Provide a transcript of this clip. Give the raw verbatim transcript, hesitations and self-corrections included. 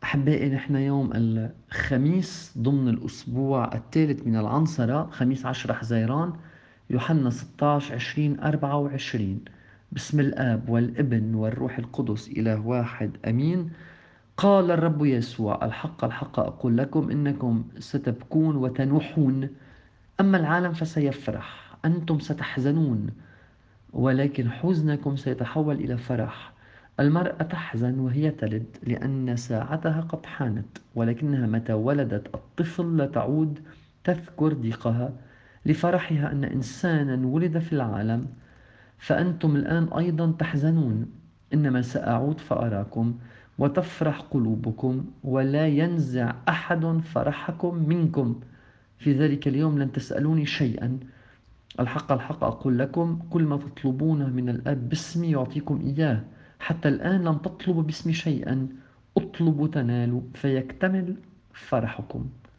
أحبائي، نحن يوم الخميس ضمن الأسبوع الثالث من العنصرة، خميس عشرة حزيران، يوحنا ستة عشر عشرين أربعة وعشرين. بسم الآب والابن والروح القدس إله واحد أمين. قال الرب يسوع: الحق الحق أقول لكم إنكم ستبكون وتنوحون، أما العالم فسيفرح. أنتم ستحزنون، ولكن حزنكم سيتحول إلى فرح. المرأة تحزن وهي تلد لأن ساعتها قد حانت، ولكنها متى ولدت الطفل لا تعود تذكر ضيقها لفرحها أن إنسانا ولد في العالم. فأنتم الآن أيضا تحزنون، إنما سأعود فأراكم وتفرح قلوبكم، ولا ينزع أحد فرحكم منكم. في ذلك اليوم لن تسألوني شيئا. الحق الحق أقول لكم، كل ما تطلبونه من الآب باسمي يعطيكم إياه. حتى الآن لم تطلبوا باسمي شيئا. اطلبوا تنالوا فيكتمل فرحكم.